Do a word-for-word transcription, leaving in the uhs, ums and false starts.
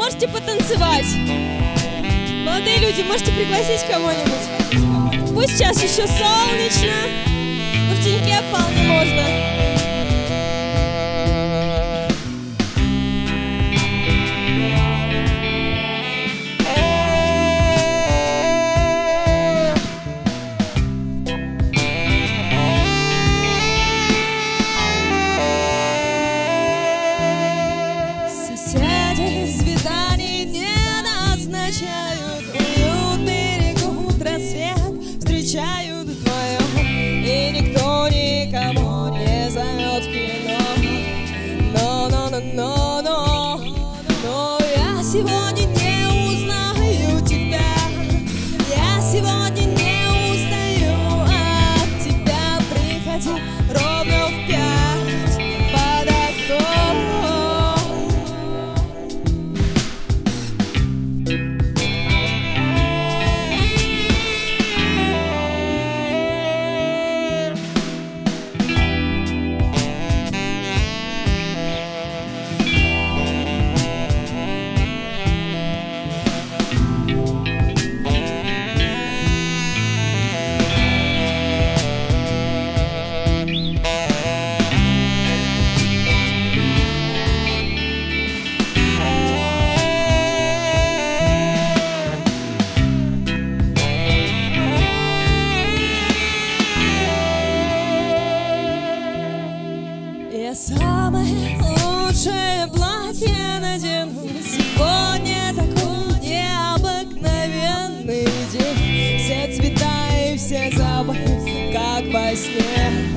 можете потанцевать? Молодые люди, можете пригласить кого-нибудь? Пусть сейчас еще солнечно, но в теньке вполне можно. Свиданий не назначают, уют берегут, рассвет встречают вдвоем, и никто никому не зовет в кино. Но, но, но, но, но, но я сегодня не узнаю тебя, я сегодня не устаю от тебя. Приходи ровно в пять под окном. Я самое лучшее платье надену, сегодня такой необыкновенный день. Все цвета и все запахи, как во сне.